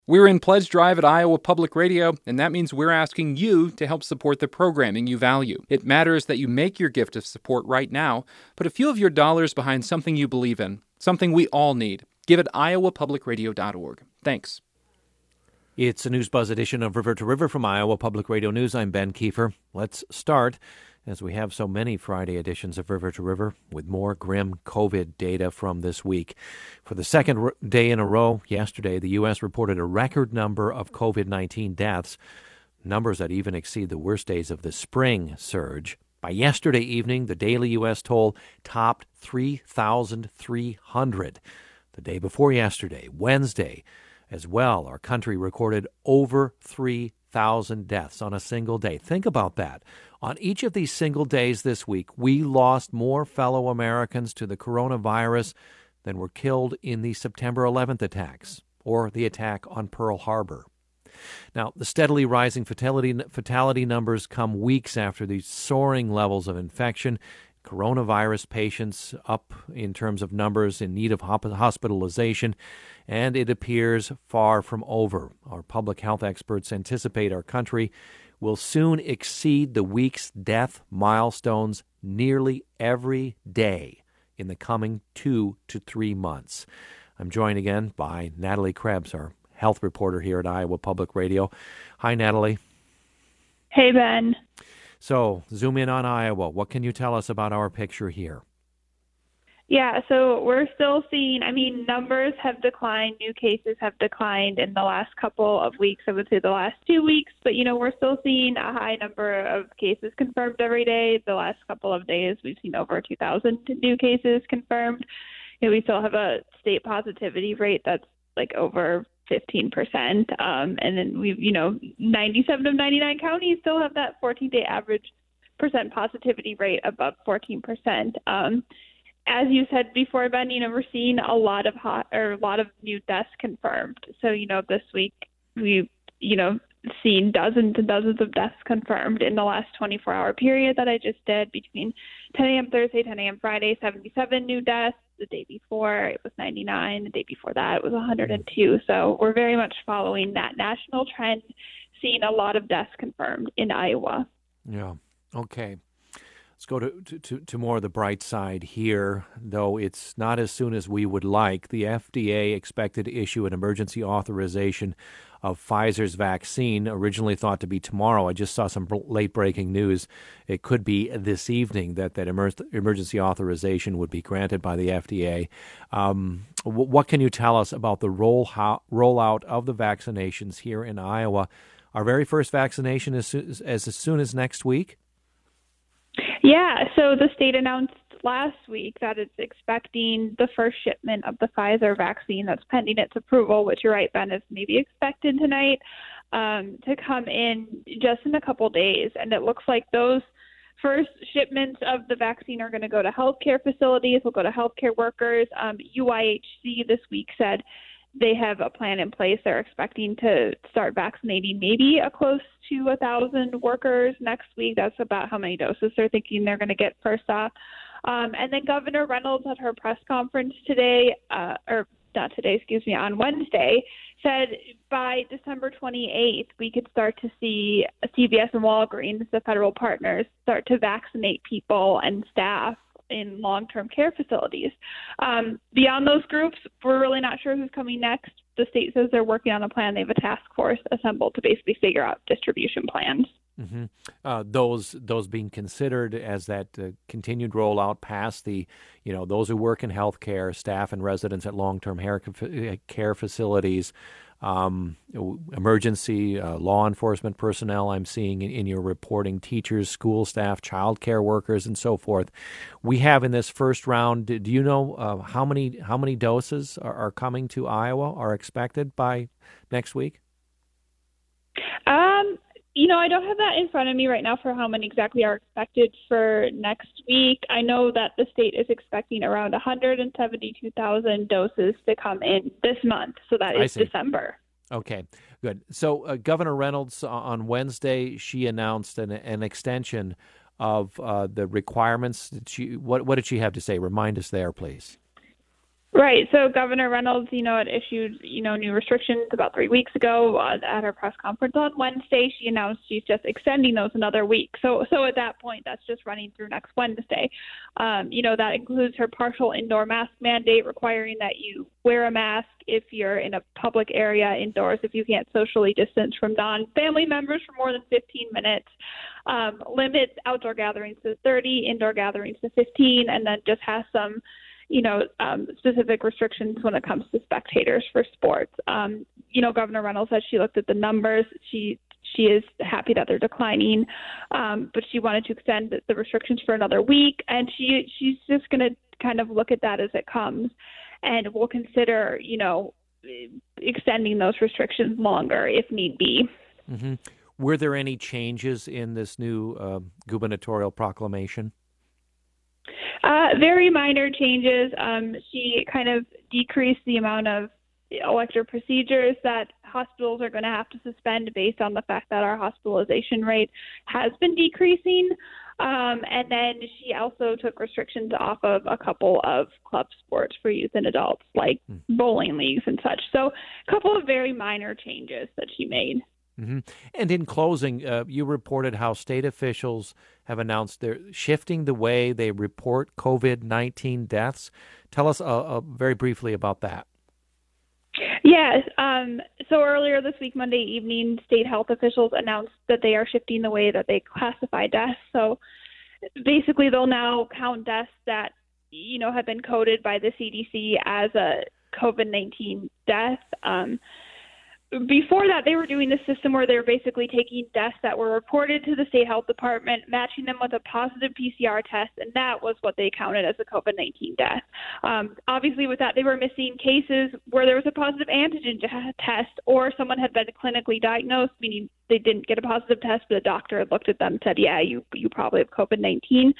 We're in Pledge Drive at Iowa Public Radio, and that means we're asking you to help support the programming you value. It matters that you make your gift of support right now. Put a few of your dollars behind something you believe in, something we all need. Give at iowapublicradio.org. Thanks. It's a News Buzz edition of River to River from Iowa Public Radio News. I'm Ben Kiefer. Let's start, as we have so many Friday editions of River to River, with more grim COVID data from this week. For the second day in a row, yesterday, the U.S. reported a record number of COVID-19 deaths, numbers that even exceed the worst days of the spring surge. By yesterday evening, the daily U.S. toll topped 3,300. The day before yesterday, Wednesday, as well, our country recorded over 3,000 deaths on a single day. Think about that. On each of these single days this week, we lost more fellow Americans to the coronavirus than were killed in the September 11th attacks or the attack on Pearl Harbor. Now, the steadily rising fatality numbers come weeks after these soaring levels of infection. Coronavirus patients up in terms of numbers in need of hospitalization, and it appears far from over. Our public health experts anticipate our country will soon exceed the week's death milestones nearly every day in the coming 2 to 3 months. I'm joined again by Natalie Krebs, our health reporter here at Iowa Public Radio. Hi, Natalie. Hey, Ben. So, zoom in on Iowa. What can you tell us about our picture here? Yeah, so we're still seeing, numbers have declined, new cases have declined in the last couple of weeks, I would say the last 2 weeks, but, we're still seeing a high number of cases confirmed every day. The last couple of days, we've seen over 2,000 new cases confirmed. We still have a state positivity rate that's like over 15%. And then we've, 97 of 99 counties still have that 14-day average percent positivity rate above 14%. As you said before, Ben, we're seeing a lot of new deaths confirmed. So, this week we've, seen dozens and dozens of deaths confirmed in the last 24-hour period that I just did. Between 10 a.m. Thursday, 10 a.m. Friday, 77 new deaths. The day before it was 99. The day before that it was 102. So we're very much following that national trend, seeing a lot of deaths confirmed in Iowa. Yeah. Okay. Let's go to more of the bright side here, though it's not as soon as we would like. The FDA expected to issue an emergency authorization of Pfizer's vaccine, originally thought to be tomorrow. I just saw some late-breaking news. It could be this evening that emergency authorization would be granted by the FDA. What can you tell us about the rollout of the vaccinations here in Iowa? Our very first vaccination as soon as next week? Yeah, so the state announced last week that it's expecting the first shipment of the Pfizer vaccine that's pending its approval, which you're right, Ben, is maybe expected tonight, to come in just in a couple days. And it looks like those first shipments of the vaccine are going to go to healthcare facilities, will go to healthcare workers. UIHC this week said they have a plan in place. They're expecting to start vaccinating maybe close to 1,000 workers next week. That's about how many doses they're thinking they're going to get first off. And then Governor Reynolds at her press conference on Wednesday, said by December 28th, we could start to see CVS and Walgreens, the federal partners, start to vaccinate people and staff in long-term care facilities. Beyond those groups, we're really not sure who's coming next. The state says they're working on a plan. They have a task force assembled to basically figure out distribution plans. Mm-hmm. Those being considered as that continued rollout past the, those who work in healthcare, staff and residents at long-term care facilities, emergency law enforcement personnel I'm seeing in your reporting, teachers, school staff, child care workers, and so forth. We have in this first round, do you know how many doses are coming to Iowa, are expected by next week? I don't have that in front of me right now for how many exactly are expected for next week. I know that the state is expecting around 172,000 doses to come in this month. So that is December. Okay, good. So Governor Reynolds on Wednesday, she announced an extension of the requirements. What did she have to say? Remind us there, please. Right. So Governor Reynolds, had issued, new restrictions about 3 weeks ago at her press conference on Wednesday. She announced she's just extending those another week. So at that point, that's just running through next Wednesday. That includes her partial indoor mask mandate requiring that you wear a mask if you're in a public area indoors, if you can't socially distance from non-family members for more than 15 minutes. Limits outdoor gatherings to 30, indoor gatherings to 15, and then just has some specific restrictions when it comes to spectators for sports. Governor Reynolds said she looked at the numbers. She is happy that they're declining, but she wanted to extend the restrictions for another week, and she's just going to kind of look at that as it comes, and will consider, extending those restrictions longer if need be. Mm-hmm. Were there any changes in this new gubernatorial proclamation? Very minor changes. She kind of decreased the amount of elective procedures that hospitals are going to have to suspend based on the fact that our hospitalization rate has been decreasing. And then she also took restrictions off of a couple of club sports for youth and adults, like bowling leagues and such. So a couple of very minor changes that she made. Mm-hmm. And in closing, you reported how state officials have announced they're shifting the way they report COVID-19 deaths. Tell us very briefly about that. Yes. So earlier this week, Monday evening, state health officials announced that they are shifting the way that they classify deaths. So basically, they'll now count deaths that, have been coded by the CDC as a COVID-19 death. Before that, they were doing this system where they were basically taking deaths that were reported to the state health department, matching them with a positive PCR test, and that was what they counted as a COVID-19 death. Obviously, with that, they were missing cases where there was a positive antigen test or someone had been clinically diagnosed, meaning they didn't get a positive test, but the doctor had looked at them and said, yeah, you probably have COVID-19.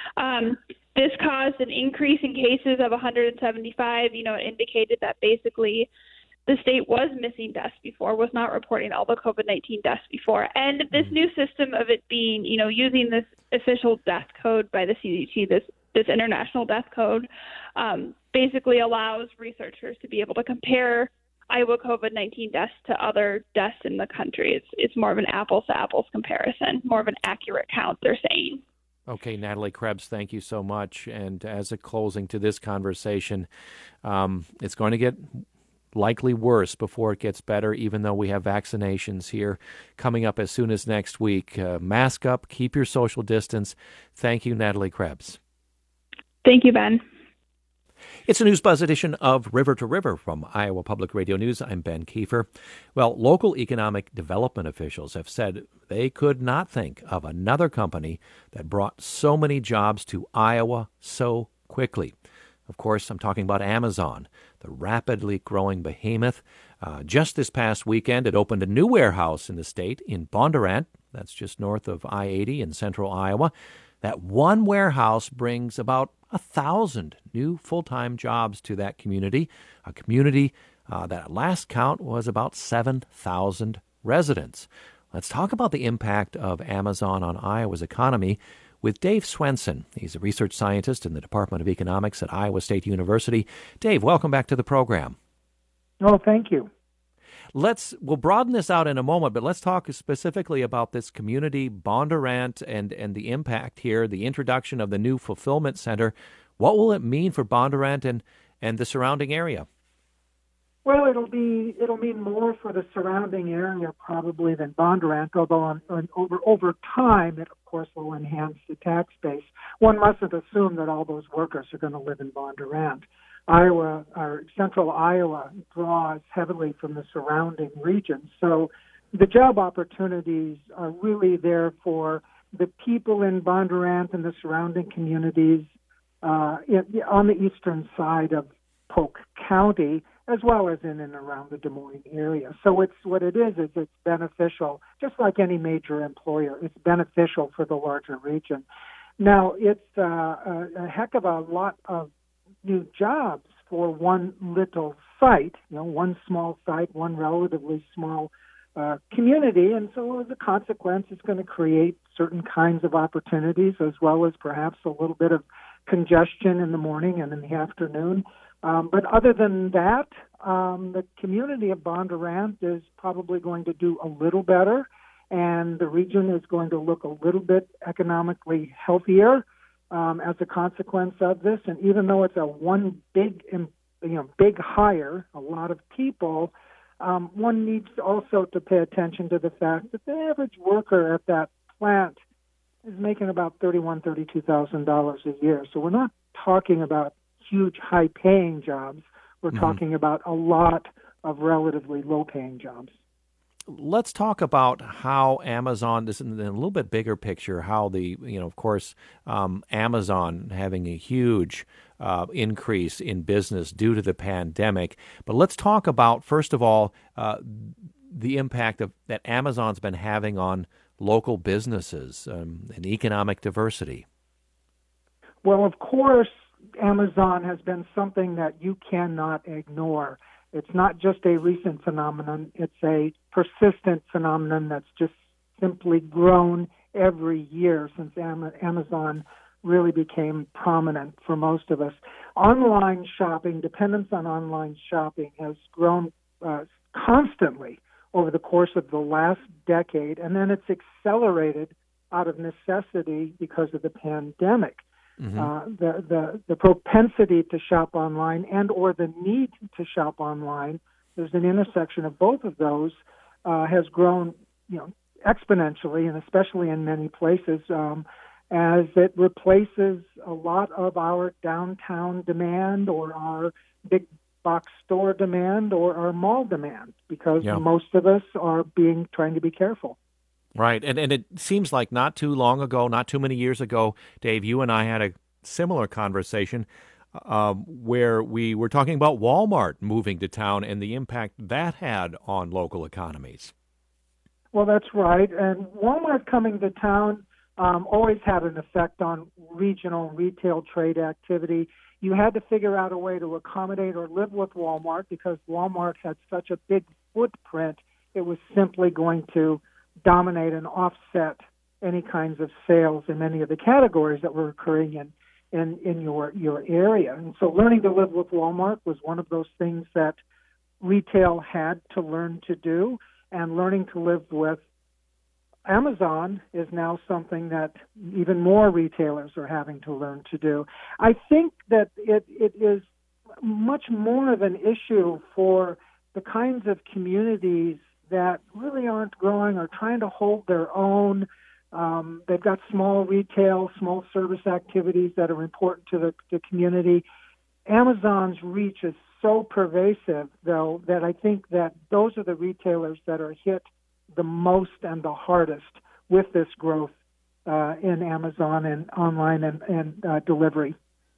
This caused an increase in cases of 175. It indicated that basically the state was missing deaths before, was not reporting all the COVID-19 deaths before. And this new system of it being, using this official death code by the CDC, this international death code, basically allows researchers to be able to compare Iowa COVID-19 deaths to other deaths in the country. It's more of an apples-to-apples comparison, more of an accurate count, they're saying. Okay, Natalie Krebs, thank you so much. And as a closing to this conversation, it's going to get likely worse before it gets better, even though we have vaccinations here coming up as soon as next week. Mask up, keep your social distance. Thank you, Natalie Krebs. Thank you, Ben. It's a News Buzz edition of River to River from Iowa Public Radio News. I'm Ben Kiefer. Well, local economic development officials have said they could not think of another company that brought so many jobs to Iowa so quickly. Of course, I'm talking about Amazon, the rapidly growing behemoth. Just this past weekend, it opened a new warehouse in the state in Bondurant. That's just north of I-80 in central Iowa. That one warehouse brings about 1,000 new full-time jobs to that community, a community that at last count was about 7,000 residents. Let's talk about the impact of Amazon on Iowa's economy with Dave Swenson. He's a research scientist in the Department of Economics at Iowa State University. Dave, welcome back to the program. Oh, thank you. We'll broaden this out in a moment, but let's talk specifically about this community, Bondurant, and the impact here, the introduction of the new fulfillment center. What will it mean for Bondurant and the surrounding area? Well, it'll mean more for the surrounding area probably than Bondurant, although over time it of course will enhance the tax base. One mustn't assume that all those workers are going to live in Bondurant. Central Iowa draws heavily from the surrounding regions, so the job opportunities are really there for the people in Bondurant and the surrounding communities on the eastern side of Polk County, as well as in and around the Des Moines area. So it's beneficial, just like any major employer. It's beneficial for the larger region. Now, it's a heck of a lot of new jobs for one little site, one small site, one relatively small community. And so as a consequence, it's going to create certain kinds of opportunities, as well as perhaps a little bit of congestion in the morning and in the afternoon. But other than that, the community of Bondurant is probably going to do a little better, and the region is going to look a little bit economically healthier as a consequence of this. And even though it's a one big hire, a lot of people, one needs also to pay attention to the fact that the average worker at that plant is making about $32,000 a year. So we're not talking about huge, high-paying jobs. We're talking about a lot of relatively low-paying jobs. Let's talk about how Amazon, this in a little bit bigger picture, how Amazon having a huge increase in business due to the pandemic. But let's talk about, first of all, the impact that Amazon's been having on local businesses and economic diversity. Well, of course, Amazon has been something that you cannot ignore. It's not just a recent phenomenon. It's a persistent phenomenon that's just simply grown every year since Amazon really became prominent for most of us. Online shopping, dependence on online shopping has grown constantly over the course of the last decade, and then it's accelerated out of necessity because of the pandemic. The propensity to shop online and or the need to shop online, there's an intersection of both of those, has grown exponentially, and especially in many places, as it replaces a lot of our downtown demand or our big box store demand or our mall demand, because most of us are trying to be careful. Right. And it seems like not too long ago, not too many years ago, Dave, you and I had a similar conversation where we were talking about Walmart moving to town and the impact that had on local economies. Well, that's right. And Walmart coming to town always had an effect on regional retail trade activity. You had to figure out a way to accommodate or live with Walmart because Walmart had such a big footprint. It was simply going to dominate and offset any kinds of sales in many of the categories that were occurring in your area. And so learning to live with Walmart was one of those things that retail had to learn to do, and learning to live with Amazon is now something that even more retailers are having to learn to do. I think that it is much more of an issue for the kinds of communities that really aren't growing or trying to hold their own. They've got small retail, small service activities that are important to the community. Amazon's reach is so pervasive, though, that I think that those are the retailers that are hit the most and the hardest with this growth in Amazon and online and delivery.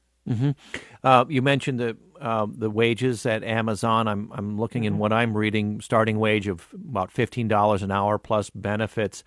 You mentioned the wages at Amazon. I'm looking in what I'm reading, starting wage of about $15 an hour plus benefits.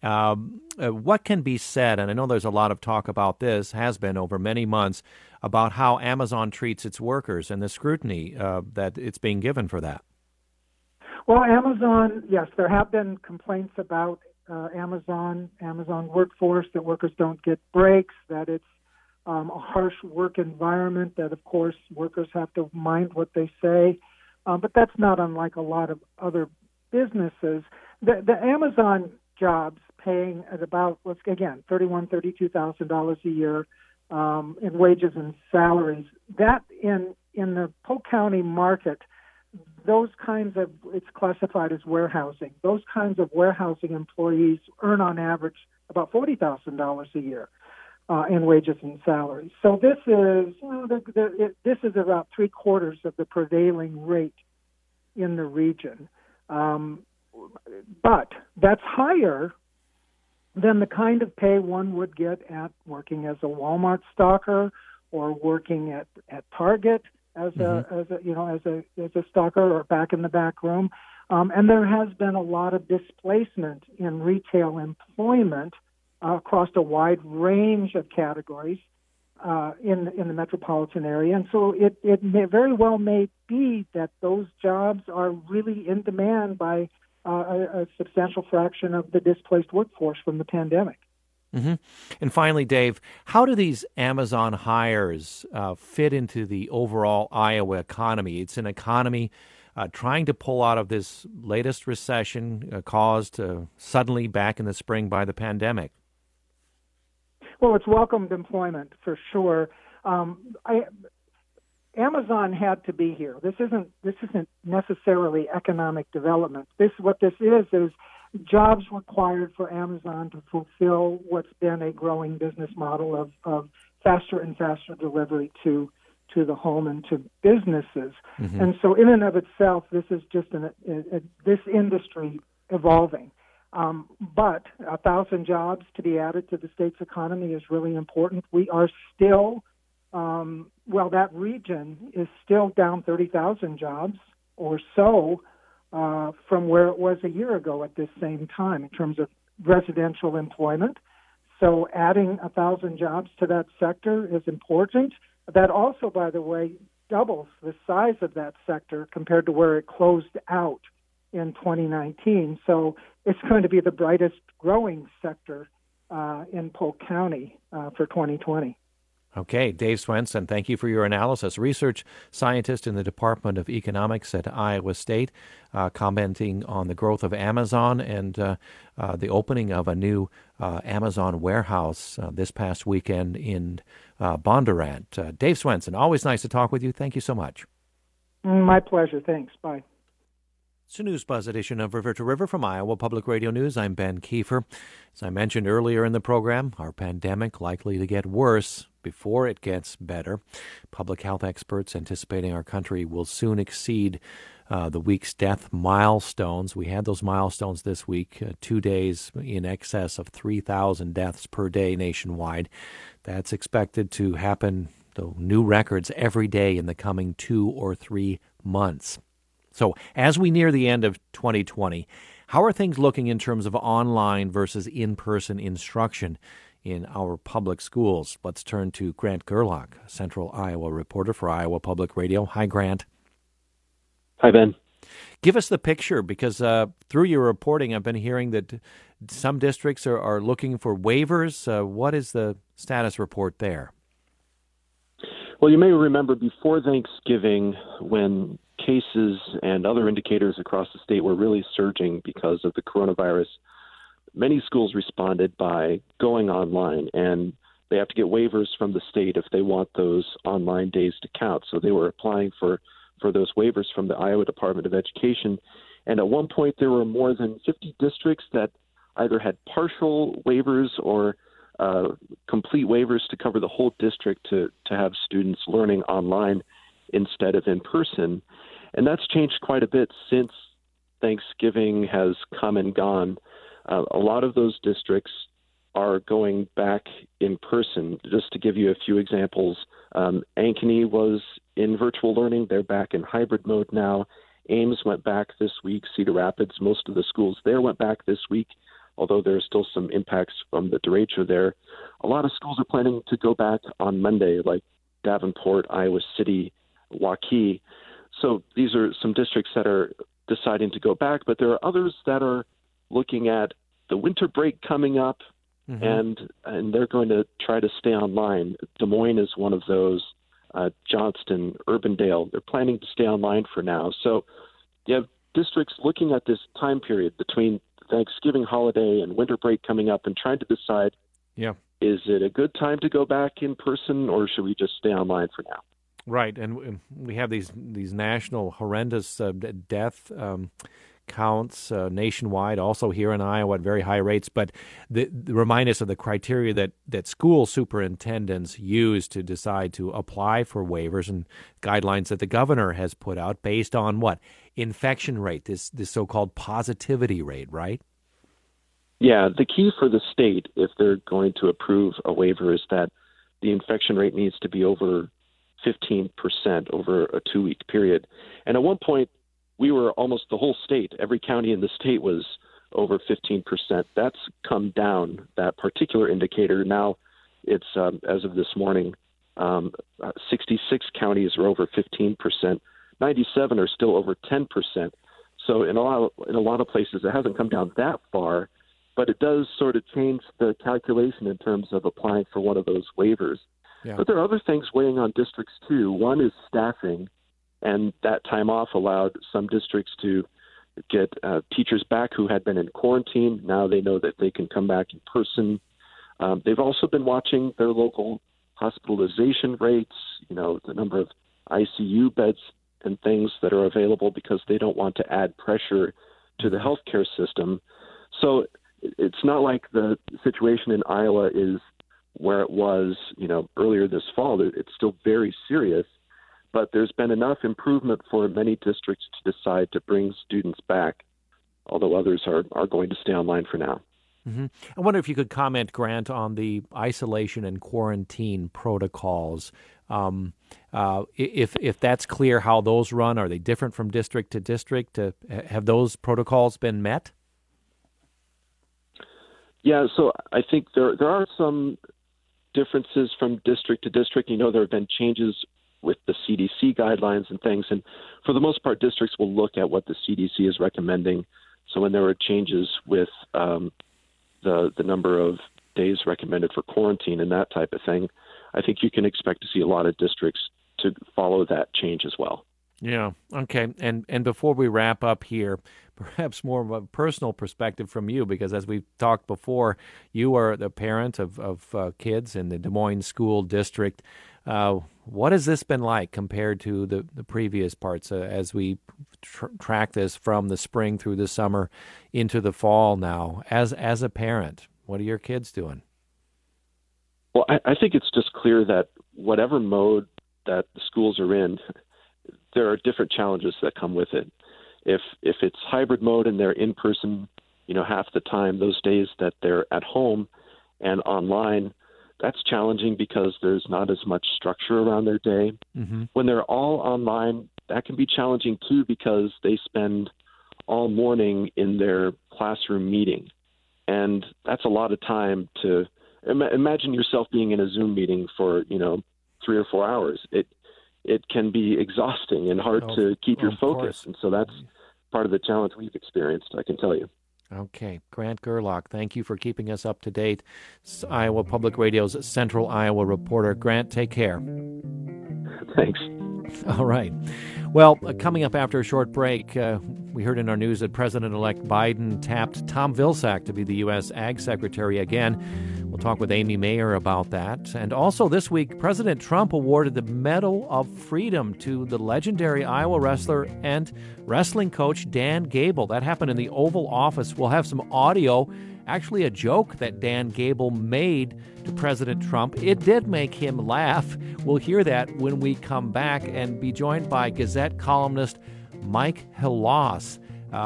What can be said, and I know there's a lot of talk about this, has been over many months, about how Amazon treats its workers and the scrutiny that it's being given for that? Well, Amazon, yes, there have been complaints about Amazon workforce, that workers don't get breaks, that it's a harsh work environment, that, of course, workers have to mind what they say. But that's not unlike a lot of other businesses. The Amazon jobs paying at about, $32,000 a year in wages and salaries, that in the Polk County market, those kinds of, it's classified as warehousing. Those kinds of warehousing employees earn on average about $40,000 a year in wages and salaries. So this is this is about 3/4 of the prevailing rate in the region. But that's higher than the kind of pay one would get at working as a Walmart stocker or working at Target as a stocker or back in the back room. And there has been a lot of displacement in retail employment across a wide range of categories in the metropolitan area. And so it may very well may be that those jobs are really in demand by a substantial fraction of the displaced workforce from the pandemic. Mm-hmm. And finally, Dave, how do these Amazon hires fit into the overall Iowa economy? It's an economy trying to pull out of this latest recession caused suddenly back in the spring by the pandemic. Well, it's welcomed employment for sure. Amazon had to be here. This isn't necessarily economic development. What this is jobs required for Amazon to fulfill what's been a growing business model of faster and faster delivery to the home and to businesses. Mm-hmm. And so in and of itself, this is just this industry evolving. But 1,000 jobs to be added to the state's economy is really important. We are still, that region is still down 30,000 jobs or so from where it was a year ago at this same time in terms of residential employment. So adding 1,000 jobs to that sector is important. That also, by the way, doubles the size of that sector compared to where it closed out in 2019. So it's going to be the brightest growing sector in Polk County for 2020. Okay, Dave Swenson, thank you for your analysis. Research scientist in the Department of Economics at Iowa State, commenting on the growth of Amazon and the opening of a new Amazon warehouse this past weekend in Bondurant. Dave Swenson, always nice to talk with you. Thank you so much. My pleasure. Thanks. Bye. It's a News Buzz edition of River to River from Iowa Public Radio News. I'm Ben Kiefer. As I mentioned earlier in the program, our pandemic likely to get worse before it gets better. Public health experts anticipating our country will soon exceed the week's death milestones. We had those milestones this week, 2 days in excess of 3,000 deaths per day nationwide. That's expected to happen, though, new records every day in the coming 2 or 3 months. So as we near the end of 2020, how are things looking in terms of online versus in-person instruction in our public schools? Let's turn to Grant Gerlach, Central Iowa reporter for Iowa Public Radio. Hi, Grant. Hi, Ben. Give us the picture, because through your reporting, I've been hearing that some districts are looking for waivers. What is the status report there? Well, you may remember before Thanksgiving, when cases and other indicators across the state were really surging because of the coronavirus, many schools responded by going online, and they have to get waivers from the state if they want those online days to count. So they were applying for those waivers from the Iowa Department of Education. And at one point, there were more than 50 districts that either had partial waivers or complete waivers to cover the whole district to have students learning online instead of in person. And that's changed quite a bit since Thanksgiving has come and gone. A lot of those districts are going back in person. Just to give you a few examples, Ankeny was in virtual learning. They're back in hybrid mode now. Ames went back this week. Cedar Rapids, most of the schools there went back this week, although there are still some impacts from the derecho there. A lot of schools are planning to go back on Monday, like Davenport, Iowa City, Waukee. So these are some districts that are deciding to go back, but there are others that are looking at the winter break coming up, and they're going to try to stay online. Des Moines is one of those. Johnston, Urbandale, they're planning to stay online for now. So you have districts looking at this time period between Thanksgiving holiday and winter break coming up and trying to decide, is it a good time to go back in person, or should we just stay online for now? Right, and we have these national horrendous death counts nationwide, also here in Iowa at very high rates. But remind us of the criteria that school superintendents use to decide to apply for waivers, and guidelines that the governor has put out based on what? Infection rate, this so-called positivity rate, right? Yeah, the key for the state, if they're going to approve a waiver, is that the infection rate needs to be over 15% over a 2-week period. And at one point, we were almost the whole state. Every county in the state was over 15%. That's come down, that particular indicator. Now it's, as of this morning, 66 counties are over 15%. 97 are still over 10%. So in a lot of places, it hasn't come down that far. but it does sort of change the calculation in terms of applying for one of those waivers. Yeah. But there are other things weighing on districts too. One is staffing, and that time off allowed some districts to get teachers back who had been in quarantine. Now they know that they can come back in person. They've also been watching their local hospitalization rates, the number of ICU beds and things that are available, because they don't want to add pressure to the healthcare system. So it's not like the situation in Iowa is where it was, earlier this fall. It's still very serious, but there's been enough improvement for many districts to decide to bring students back, although others are going to stay online for now. Mm-hmm. I wonder if you could comment, Grant, on the isolation and quarantine protocols. If that's clear how those run, are they different from district to district? Have those protocols been met? Yeah, so I think there are some differences from district to district. There have been changes with the CDC guidelines and things, and for the most part, districts will look at what the CDC is recommending. So when there are changes with the number of days recommended for quarantine and that type of thing, I think you can expect to see a lot of districts to follow that change as well. Yeah. Okay. And before we wrap up here, perhaps more of a personal perspective from you, because as we've talked before, you are the parent of kids in the Des Moines School District. What has this been like compared to the previous parts as we track this from the spring through the summer into the fall now? As a parent, what are your kids doing? Well, I think it's just clear that whatever mode that the schools are in, there are different challenges that come with it. If it's hybrid mode and they're in person, half the time, those days that they're at home and online, that's challenging because there's not as much structure around their day. Mm-hmm. When they're all online, that can be challenging too, because they spend all morning in their classroom meeting. And that's a lot of time to imagine yourself being in a Zoom meeting for, 3 or 4 hours. It can be exhausting and hard to keep your focus. And so that's part of the challenge we've experienced, I can tell you. Okay. Grant Gerlach, thank you for keeping us up to date. Iowa Public Radio's Central Iowa reporter. Grant, take care. Thanks. All right. Well, coming up after a short break, we heard in our news that President-elect Biden tapped Tom Vilsack to be the U.S. Ag Secretary again. We'll talk with Amy Mayer about that. And also this week, President Trump awarded the Medal of Freedom to the legendary Iowa wrestler and wrestling coach Dan Gable. That happened in the Oval Office. We'll have some audio, actually a joke that Dan Gable made to President Trump. It did make him laugh. We'll hear that when we come back and be joined by Gazette columnist Mike Hillas.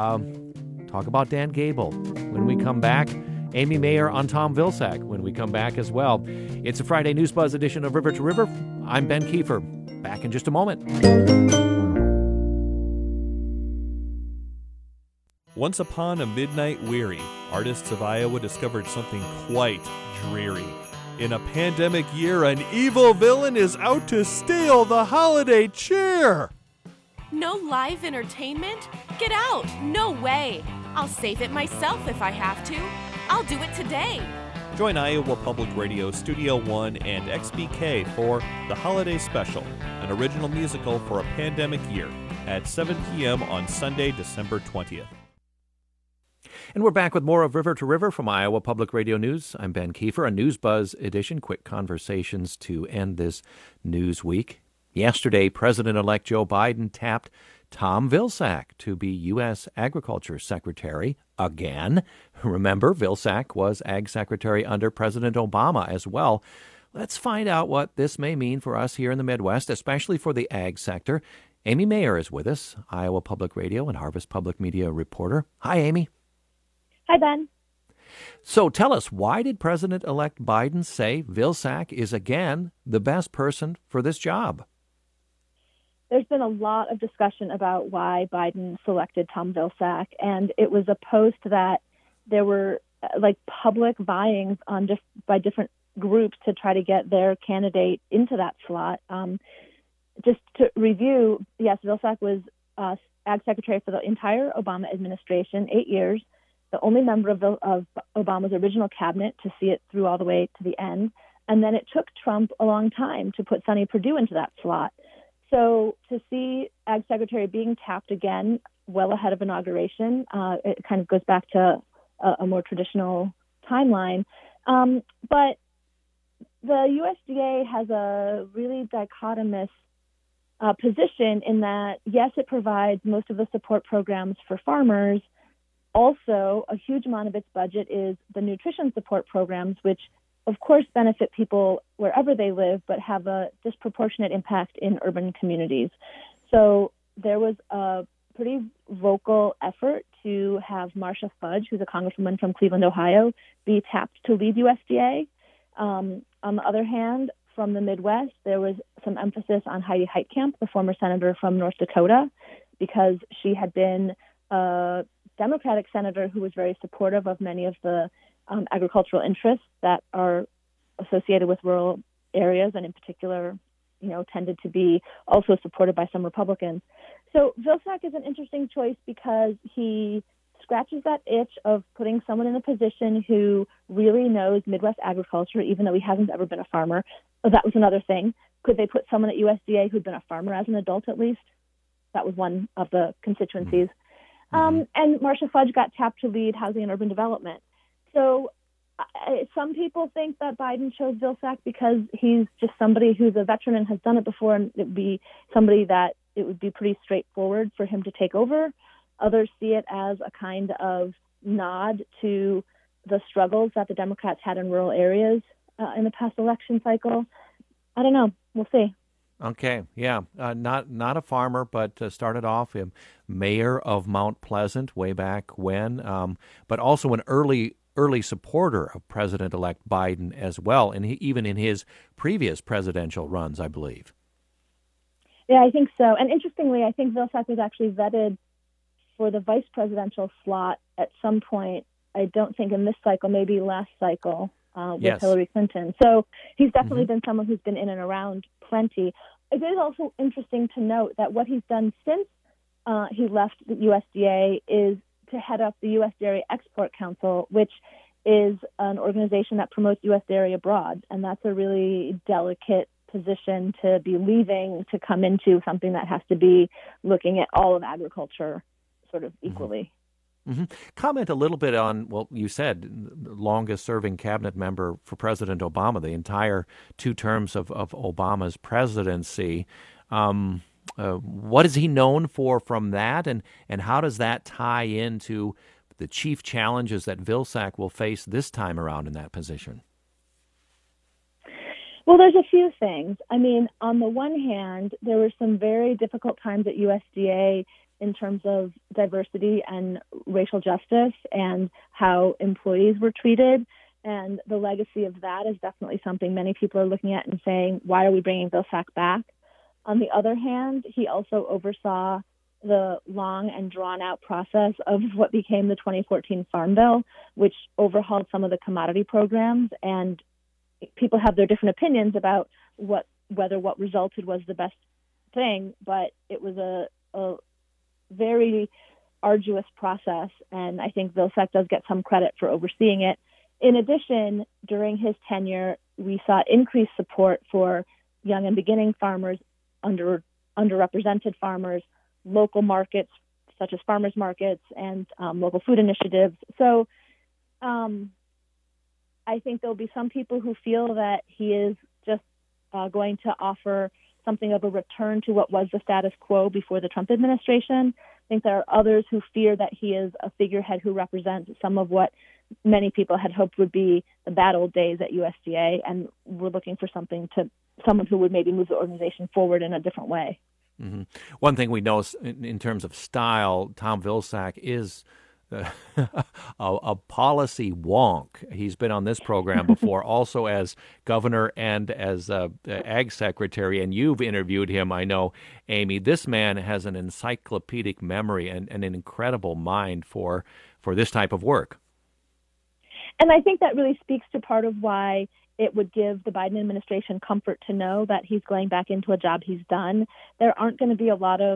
Talk about Dan Gable when we come back. Amy Mayer on Tom Vilsack when we come back as well. It's a Friday News Buzz edition of River to River. I'm Ben Kiefer. Back in just a moment. Once upon a midnight weary, artists of Iowa discovered something quite dreary. In a pandemic year, an evil villain is out to steal the holiday cheer. No live entertainment? Get out! No way! I'll save it myself if I have to. I'll do it today. Join Iowa Public Radio Studio One and XBK for The Holiday Special, an original musical for a pandemic year, at 7 p.m. on Sunday, December 20th. And we're back with more of River to River from Iowa Public Radio News. I'm Ben Kiefer, a News Buzz edition. Quick conversations to end this news week. Yesterday, President-elect Joe Biden tapped Tom Vilsack to be U.S. Agriculture Secretary again. Remember, Vilsack was Ag Secretary under President Obama as well. Let's find out what this may mean for us here in the Midwest, especially for the ag sector. Amy Mayer is with us, Iowa Public Radio and Harvest Public Media reporter. Hi, Amy. Hi, Ben. So tell us, why did President-elect Biden say Vilsack is again the best person for this job? There's been a lot of discussion about why Biden selected Tom Vilsack, and it was opposed to that. There were public vyings by different groups to try to get their candidate into that slot. Just to review, yes, Vilsack was Ag Secretary for the entire Obama administration, 8 years, the only member of Obama's original cabinet to see it through all the way to the end. And then it took Trump a long time to put Sonny Perdue into that slot. So to see Ag Secretary being tapped again well ahead of inauguration, it kind of goes back to a more traditional timeline. But the USDA has a really dichotomous position in that, yes, it provides most of the support programs for farmers. Also, a huge amount of its budget is the nutrition support programs, which of course benefit people wherever they live, but have a disproportionate impact in urban communities. So there was a pretty vocal effort to have Marcia Fudge, who's a congresswoman from Cleveland, Ohio, be tapped to lead USDA. On the other hand, from the Midwest, there was some emphasis on Heidi Heitkamp, the former senator from North Dakota, because she had been a Democratic senator who was very supportive of many of the agricultural interests that are associated with rural areas, and in particular, tended to be also supported by some Republicans. So Vilsack is an interesting choice because he scratches that itch of putting someone in a position who really knows Midwest agriculture, even though he hasn't ever been a farmer. That was another thing. Could they put someone at USDA who'd been a farmer as an adult at least? That was one of the constituencies. And Marcia Fudge got tapped to lead housing and urban development. So some people think that Biden chose Vilsack because he's just somebody who's a veteran and has done it before, and it would be somebody that it would be pretty straightforward for him to take over. Others see it as a kind of nod to the struggles that the Democrats had in rural areas in the past election cycle. I don't know. We'll see. Okay, yeah, not a farmer, but started off mayor of Mount Pleasant way back when, but also an early supporter of President-elect Biden as well, and even in his previous presidential runs, I believe. Yeah, I think so. And interestingly, I think Vilsack was actually vetted for the vice presidential slot at some point. I don't think in this cycle, maybe last cycle. With Hillary Clinton. So he's definitely been someone who's been in and around plenty. It is also interesting to note that what he's done since he left the USDA is to head up the U.S. Dairy Export Council, which is an organization that promotes U.S. dairy abroad. And that's a really delicate position to be leaving to come into something that has to be looking at all of agriculture sort of equally. Comment a little bit on, well, you said longest-serving cabinet member for President Obama, the entire 2 terms of Obama's presidency. What is he known for from that, and how does that tie into the chief challenges that Vilsack will face this time around in that position? Well, there's a few things. I mean, on the one hand, there were some very difficult times at USDA in terms of diversity and racial justice and how employees were treated. And the legacy of that is definitely something many people are looking at and saying, why are we bringing Vilsack back? On the other hand, he also oversaw the long and drawn-out process of what became the 2014 Farm Bill, which overhauled some of the commodity programs. And people have their different opinions about whether what resulted was the best thing, but it was a very arduous process, and I think Vilsack does get some credit for overseeing it. In addition, during his tenure, we saw increased support for young and beginning farmers, underrepresented farmers, local markets such as farmers markets and local food initiatives. So I think there'll be some people who feel that he is just going to offer something of a return to what was the status quo before the Trump administration. I think there are others who fear that he is a figurehead who represents some of what many people had hoped would be the bad old days at USDA, and we're looking for someone who would maybe move the organization forward in a different way. Mm-hmm. One thing we know in terms of style, Tom Vilsack is a policy wonk. He's been on this program before, also as governor and as ag secretary, and you've interviewed him, I know, Amy. This man has an encyclopedic memory and an incredible mind for this type of work. And I think that really speaks to part of why it would give the Biden administration comfort to know that he's going back into a job he's done. There aren't going to be a lot of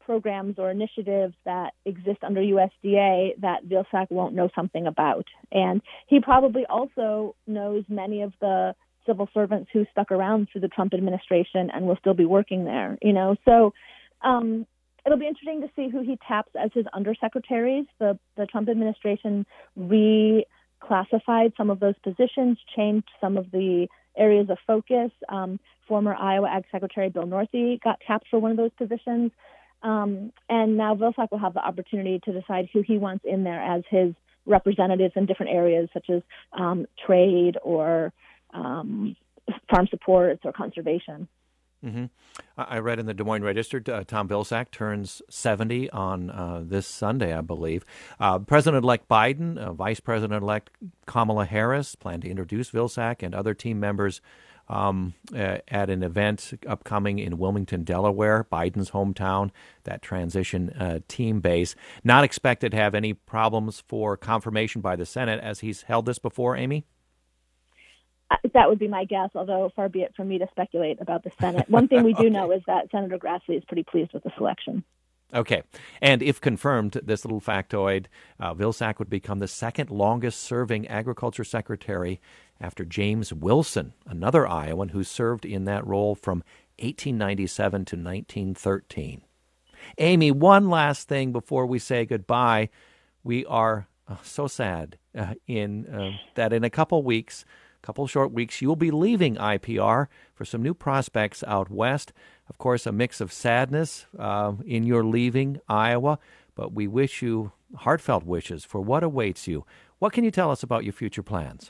programs or initiatives that exist under USDA that Vilsack won't know something about. And he probably also knows many of the civil servants who stuck around through the Trump administration and will still be working there, So it'll be interesting to see who he taps as his undersecretaries. The Trump administration reclassified some of those positions, changed some of the areas of focus. Former Iowa Ag Secretary Bill Northey got tapped for one of those positions. And now Vilsack will have the opportunity to decide who he wants in there as his representatives in different areas, such as trade or farm supports or conservation. Mm-hmm. I read in the Des Moines Register, Tom Vilsack turns 70 on this Sunday, I believe. President-elect Biden, Vice President-elect Kamala Harris plan to introduce Vilsack and other team members at an event upcoming in Wilmington, Delaware, Biden's hometown, that transition team base. Not expected to have any problems for confirmation by the Senate, as he's held this before, Amy? That would be my guess, although far be it from me to speculate about the Senate. One thing we do know is that Senator Grassley is pretty pleased with the selection. Okay. And if confirmed, this little factoid, Vilsack would become the second longest-serving agriculture secretary after James Wilson, another Iowan who served in that role from 1897 to 1913. Amy, one last thing before we say goodbye. We are so sad that in a couple short weeks, you'll be leaving IPR for some new prospects out west. Of course, a mix of sadness in your leaving Iowa, but we wish you heartfelt wishes for what awaits you. What can you tell us about your future plans?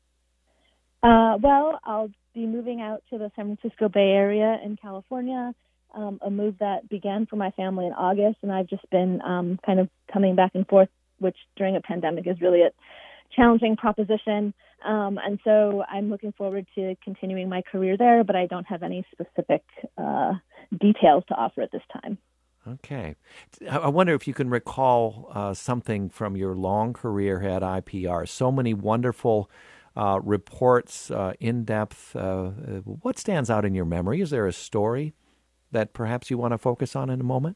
Well, I'll be moving out to the San Francisco Bay Area in California, a move that began for my family in August, and I've just been kind of coming back and forth, which during a pandemic is really a challenging proposition. And so I'm looking forward to continuing my career there, but I don't have any specific details to offer at this time. Okay. I wonder if you can recall something from your long career at IPR. So many wonderful reports, in-depth. What stands out in your memory? Is there a story that perhaps you want to focus on in a moment?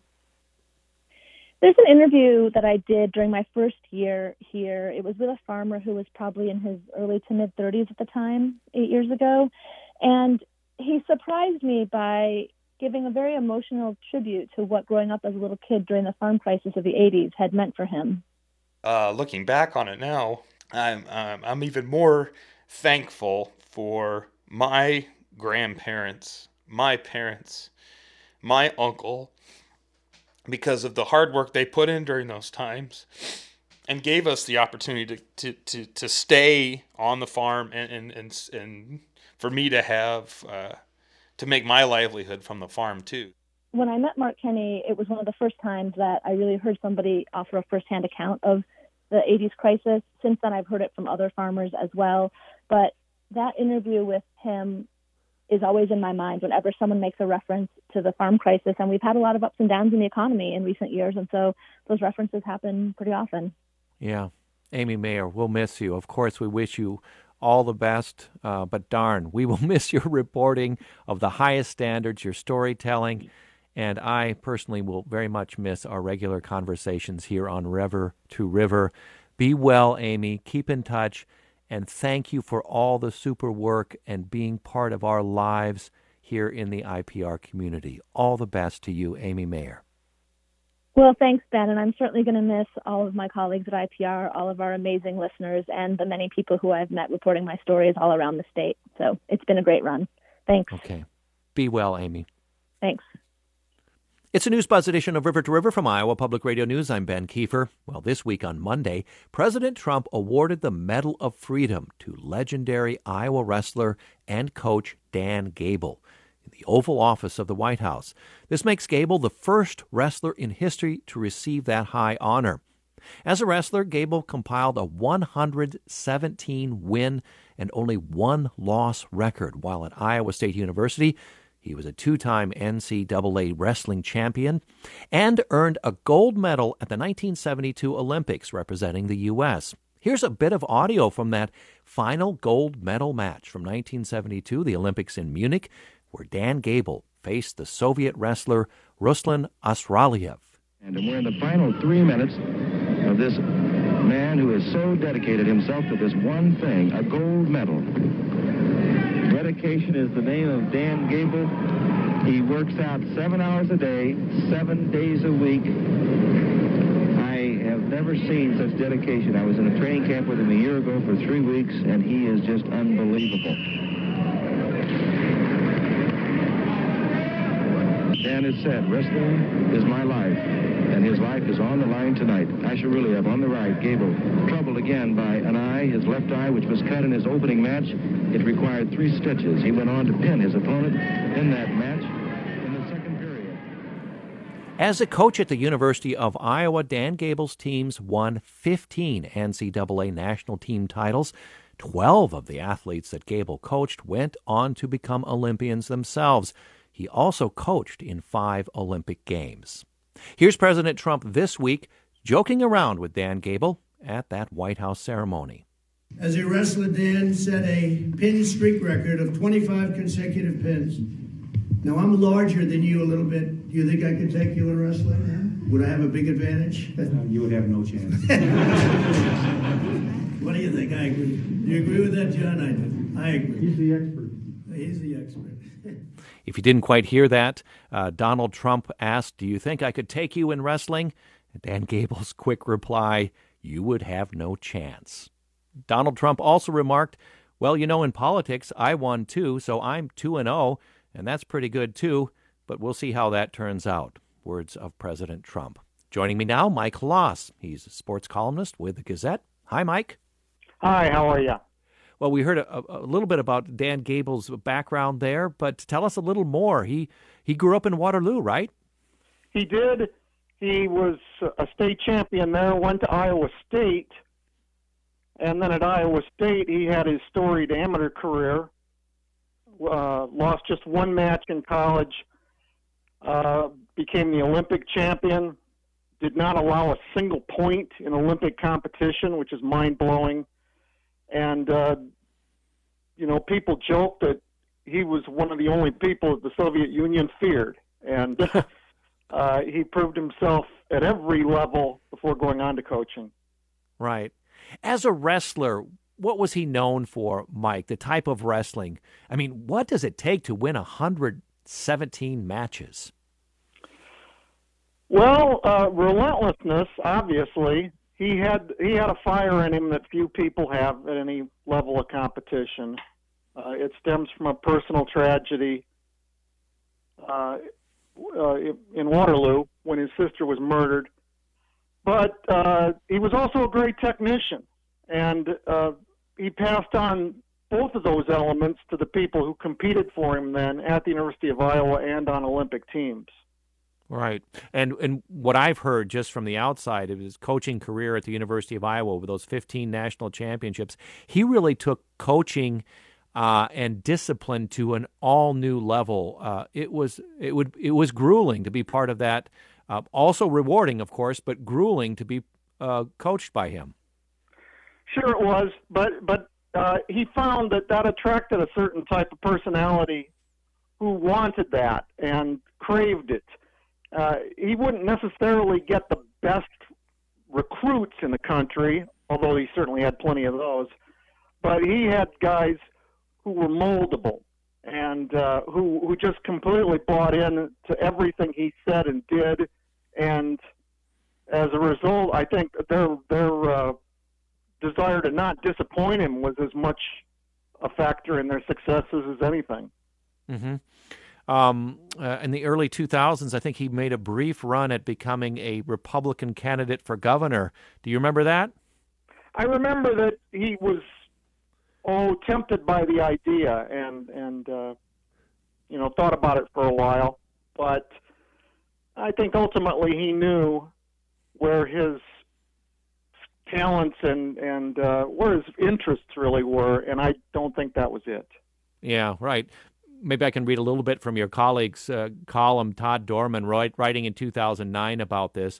There's an interview that I did during my first year here. It was with a farmer who was probably in his early to mid-30s at the time, 8 years ago. And he surprised me by giving a very emotional tribute to what growing up as a little kid during the farm crisis of the 80s had meant for him. Looking back on it now, I'm even more thankful for my grandparents, my parents, my uncle, because of the hard work they put in during those times and gave us the opportunity to stay on the farm and for me to have to make my livelihood from the farm too. When I met Mark Kenney, it was one of the first times that I really heard somebody offer a firsthand account of the 80s crisis. Since then, I've heard it from other farmers as well. But that interview with him is always in my mind whenever someone makes a reference to the farm crisis. And we've had a lot of ups and downs in the economy in recent years. And so those references happen pretty often. Yeah. Amy Mayer, we'll miss you. Of course, we wish you all the best. But darn, we will miss your reporting of the highest standards, your storytelling. And I personally will very much miss our regular conversations here on River to River. Be well, Amy. Keep in touch. And thank you for all the super work and being part of our lives here in the IPR community. All the best to you, Amy Mayer. Well, thanks, Ben. And I'm certainly going to miss all of my colleagues at IPR, all of our amazing listeners, and the many people who I've met reporting my stories all around the state. So it's been a great run. Thanks. Okay. Be well, Amy. Thanks. It's a News Buzz edition of River to River from Iowa Public Radio News. I'm Ben Kiefer. Well, this week on Monday, President Trump awarded the Medal of Freedom to legendary Iowa wrestler and coach Dan Gable in the Oval Office of the White House. This makes Gable the first wrestler in history to receive that high honor. As a wrestler, Gable compiled a 117-win and only one-loss record while at Iowa State University. He was a two-time NCAA wrestling champion and earned a gold medal at the 1972 Olympics representing the U.S. Here's a bit of audio from that final gold medal match from 1972, the Olympics in Munich, where Dan Gable faced the Soviet wrestler Ruslan Asraliev. And we're in the final 3 minutes of this man who has so dedicated himself to this one thing, a gold medal. Dedication is the name of Dan Gable. He works out 7 hours a day, 7 days a week. I have never seen such dedication. I was in a training camp with him a year ago for 3 weeks, and he is just unbelievable. Dan has said, wrestling is my life, and his life is on the line tonight. Asher Rulev on the right, Gable troubled again by an eye, his left eye, which was cut in his opening match. It required 3 stitches. He went on to pin his opponent in that match in the second period. As a coach at the University of Iowa, Dan Gable's teams won 15 NCAA national team titles. 12 of the athletes that Gable coached went on to become Olympians themselves. He also coached in 5 Olympic Games. Here's President Trump this week joking around with Dan Gable at that White House ceremony. As a wrestler, Dan set a pin streak record of 25 consecutive pins. Now, I'm larger than you a little bit. Do you think I could take you in wrestling? Would I have a big advantage? You would have no chance. What do you think? I agree. Do you agree with that, John? I do. I agree. He's the expert. He's the expert. If you didn't quite hear that, Donald Trump asked, "Do you think I could take you in wrestling?" Dan Gable's quick reply, "You would have no chance." Donald Trump also remarked, "Well, you know, in politics, I won too, so I'm 2-0, and that's pretty good too, but we'll see how that turns out." Words of President Trump. Joining me now, Mike Loss. He's a sports columnist with the Gazette. Hi, Mike. Hi, how are you? Well, we heard a little bit about Dan Gable's background there, but tell us a little more. He grew up in Waterloo, right? He did. He was a state champion there, went to Iowa State, and then at Iowa State he had his storied amateur career, lost just 1 match in college, became the Olympic champion, did not allow a single point in Olympic competition, which is mind-blowing. And, people joke that he was one of the only people that the Soviet Union feared. And he proved himself at every level before going on to coaching. Right. As a wrestler, what was he known for, Mike, the type of wrestling? I mean, what does it take to win 117 matches? Well, relentlessness, obviously. He had a fire in him that few people have at any level of competition. It stems from a personal tragedy in Waterloo when his sister was murdered. But he was also a great technician, and he passed on both of those elements to the people who competed for him then at the University of Iowa and on Olympic teams. Right. And what I've heard just from the outside of his coaching career at the University of Iowa with those 15 national championships, he really took coaching and discipline to an all new level. It was grueling to be part of that. Also rewarding, of course, but grueling to be coached by him. Sure it was, but he found that attracted a certain type of personality who wanted that and craved it. He wouldn't necessarily get the best recruits in the country, although he certainly had plenty of those. But he had guys who were moldable and who just completely bought in to everything he said and did. And as a result, I think their desire to not disappoint him was as much a factor in their successes as anything. Mm-hmm. In the early 2000s, I think he made a brief run at becoming a Republican candidate for governor. Do you remember that? I remember that he was tempted by the idea and thought about it for a while. But I think ultimately he knew where his talents and where his interests really were, and I don't think that was it. Yeah, right. Maybe I can read a little bit from your colleague's column, Todd Dorman, writing in 2009 about this.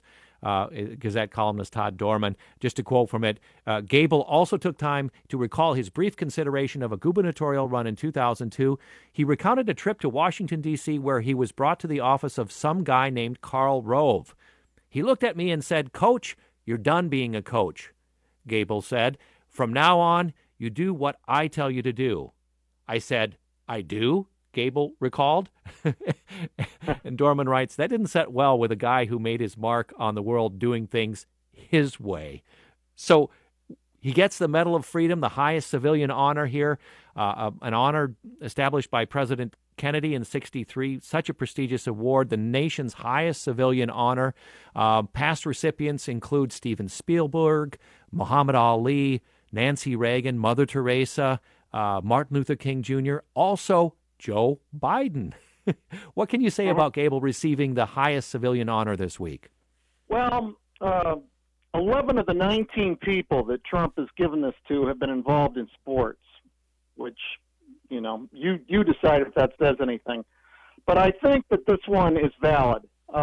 Gazette columnist Todd Dorman. Just a quote from it, Gable also took time to recall his brief consideration of a gubernatorial run in 2002. He recounted a trip to Washington, D.C., where he was brought to the office of some guy named Karl Rove. He looked at me and said, "Coach, you're done being a coach." Gable said, "From now on, you do what I tell you to do." I said, "I do?" Gable recalled. And Dorman writes, that didn't set well with a guy who made his mark on the world doing things his way. So he gets the Medal of Freedom, the highest civilian honor here, an honor established by President Kennedy in '63, such a prestigious award, the nation's highest civilian honor. Past recipients include Steven Spielberg, Muhammad Ali, Nancy Reagan, Mother Teresa, Martin Luther King Jr., also Joe Biden. What can you say about Gable receiving the highest civilian honor this week? Well, 11 of the 19 people that Trump has given this to have been involved in sports, which, you decide if that says anything. But I think that this one is valid.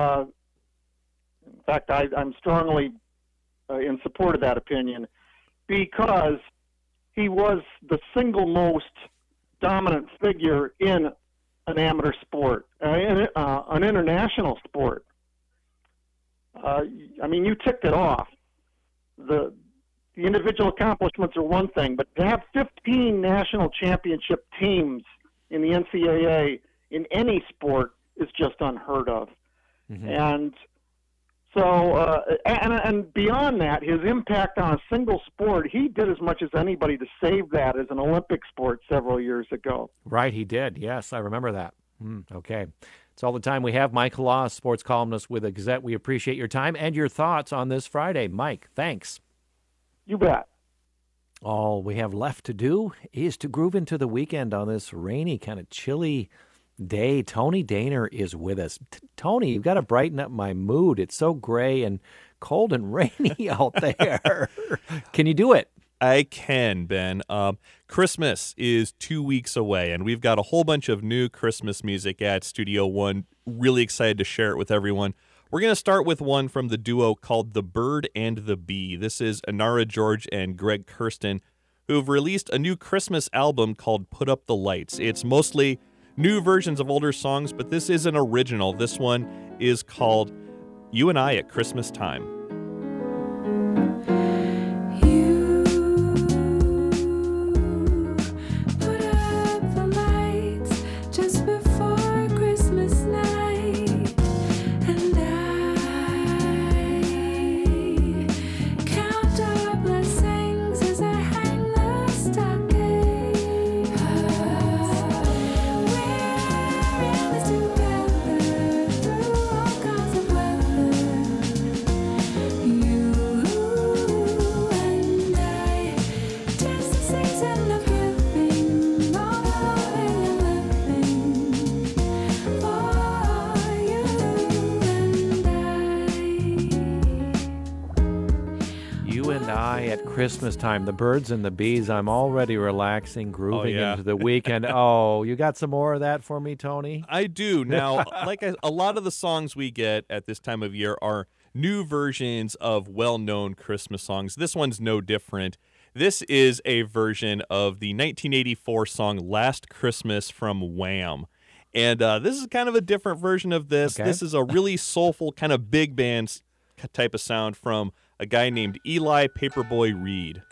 In fact, I'm strongly in support of that opinion because he was the single most dominant figure in an amateur sport, an international sport. You ticked it off. The individual accomplishments are one thing, but to have 15 national championship teams in the NCAA in any sport is just unheard of. Mm-hmm. And so, and beyond that, his impact on a single sport, he did as much as anybody to save that as an Olympic sport several years ago. Right, he did. Yes, I remember that. Okay. It's all the time we have. Mike Law, sports columnist with the Gazette. We appreciate your time and your thoughts on this Friday. Mike, thanks. You bet. All we have left to do is to groove into the weekend on this rainy, kind of chilly day. Tony Daner is with us. Tony, you've got to brighten up my mood. It's so gray and cold and rainy out there. Can you do it? I can, Ben. Christmas is 2 weeks away, and we've got a whole bunch of new Christmas music at Studio One. Really excited to share it with everyone. We're going to start with one from the duo called The Bird and the Bee. This is Anara George and Greg Kirsten, who've released a new Christmas album called Put Up the Lights. It's mostly new versions of older songs, but this is an original. This one is called You and I at Christmas Time. Christmas time, the birds and the bees. I'm already relaxing, grooving into the weekend. Oh, you got some more of that for me, Tony? I do. Now, a lot of the songs we get at this time of year are new versions of well-known Christmas songs. This one's no different. This is a version of the 1984 song Last Christmas from Wham! And this is kind of a different version of this. Okay. This is a really soulful, kind of big band type of sound from a guy named Eli Paperboy Reed.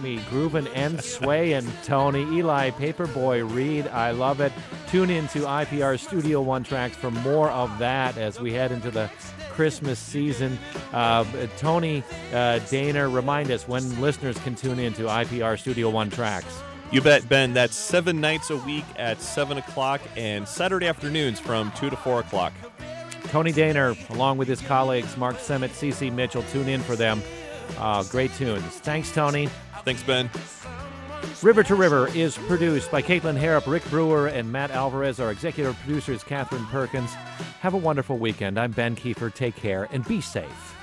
me grooving and swaying, Tony. Eli Paperboy Reed, I love it. Tune in to IPR Studio One Tracks for more of that as we head into the Christmas season. Tony Daner, remind us when listeners can tune in to IPR Studio One Tracks. You bet, Ben. That's 7 nights a week at 7 o'clock and Saturday afternoons from 2 to 4 o'clock. Tony Daner, along with his colleagues, Mark Semmett, C.C. Mitchell, tune in for them. Great tunes. Thanks, Tony. Thanks, Ben. River to River is produced by Caitlin Harrop, Rick Brewer, and Matt Alvarez. Our executive producer is Catherine Perkins. Have a wonderful weekend. I'm Ben Kiefer. Take care and be safe.